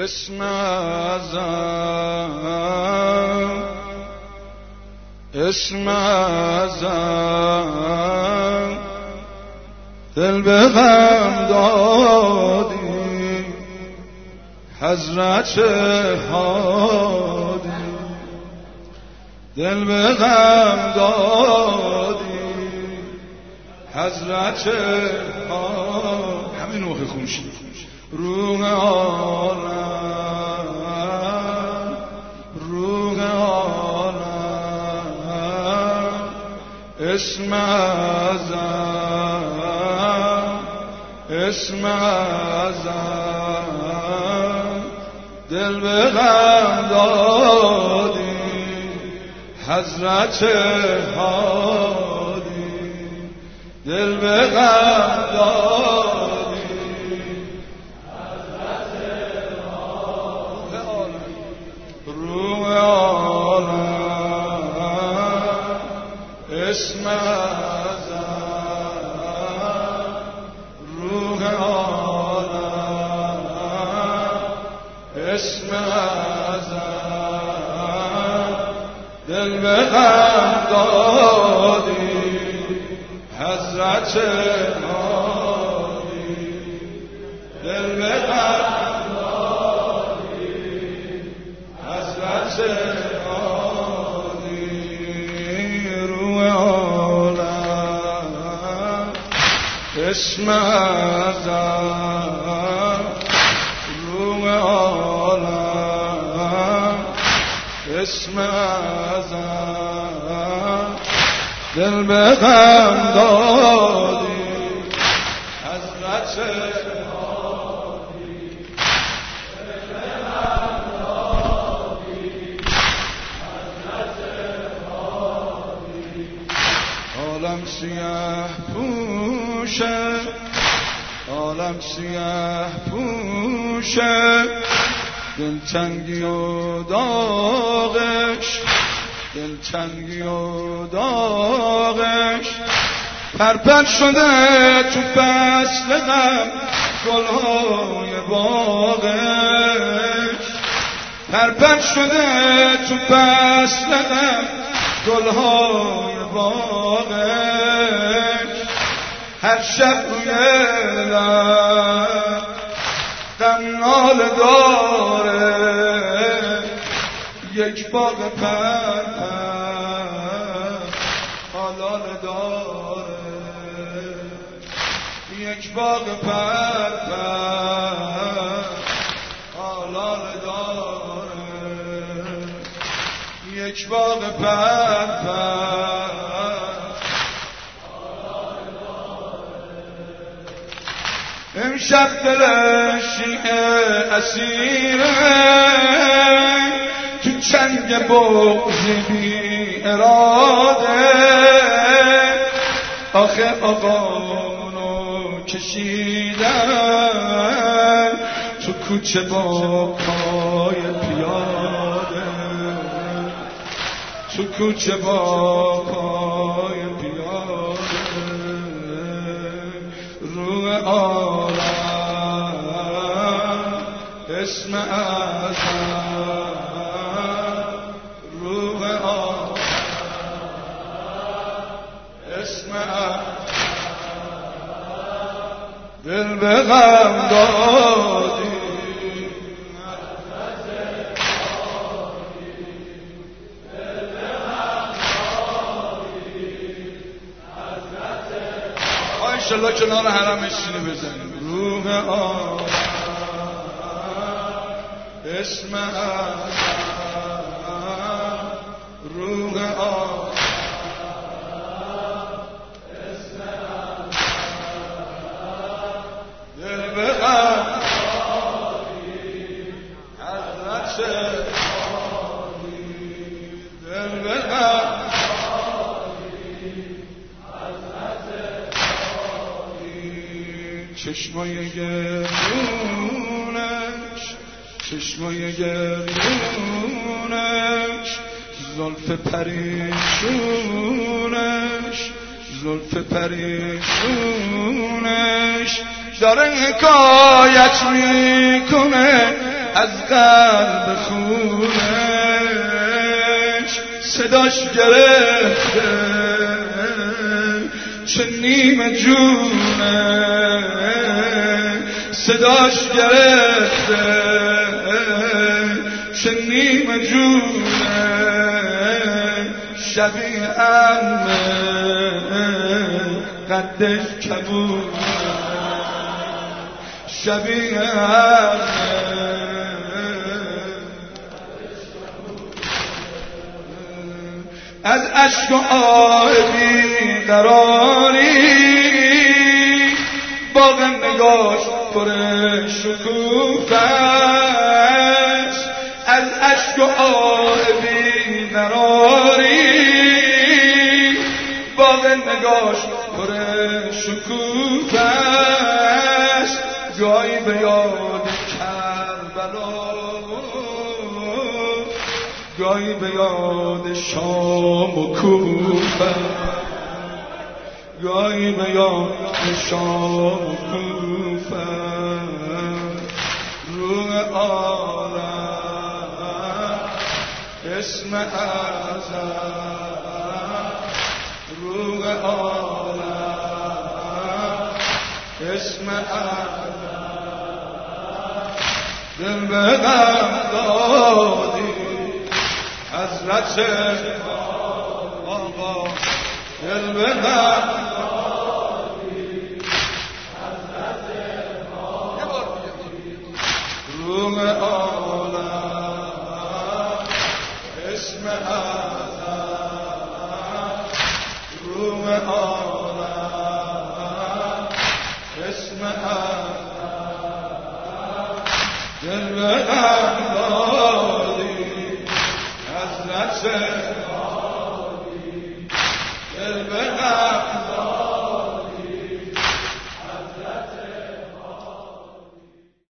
اسم اعظم اسم اعظم دل به غم دادی حضرت هادی دل به غم دادی حضرت هادی همین موقع خونشید روح عالم روح عالم اسم اعظم اسم اعظم دل به غم دادی حضرت هادی دل به غم دادی حضرت هادی روح عالم اسم اعظم روح عالم اسم اعظم دل به غم دادی حضرت هادی دل به غم دادی حضرت هادی روح عالم اسم اعظم روح عالم اسم اعظم دل به غم دادی حضرت هادی دل به غم دادی حضرت هادی عالم سیاه پوشه عالم سیاه پوشه دلتنگی و داغش دلتنگی و داغش پرپر شده تو فصل غم گلهای باغش پرپر شده تو فصل غم گلهای باغش هر شب روی لب غم ناله داره یک باغ پرپر حلال داره یک باغ پرپر حلال داره یک باغ پرپر امشب دل شیعه اسیره تو چنگ بغضی بی اراده آخه آقامونو کشیدن تو کوچه با پای پیاده تو کوچه با پای پیاده روح عالم اسم اعظم روح عالم اسم اعظم دل به غم دادی انشالله کنار حرم سینه بزنیم روح عالم اسم اعظم روح عالم اسم اعظم دل به غم دادی حضرت هادی دل به غم چشمای گریونش چشمای گریونش زلف پریشونش زلف پریشونش داره حکایت میکنه از قلب خونش صداش گرفته چه نیمه جونه صداش گرفته چه نیمه جونه شبیه عمه قدش کبونه شبیه عمه از عشق و آه بیقراری باغ نگاش پر شکوفه است از عشق و آه بیقراری باغ نگاش پر شکوفه است جایی به یاد کربلا گاهی به یاد شام و کوفه گاهی به یاد شام و کوفه روح عالم اسم اعظم روح عالم اسم اعظم دل به غم دادی حضرت آقا دل به غم دادی حضرت آقا روح عالم اسم اعظم روح عالم اسم اعظم دل به غم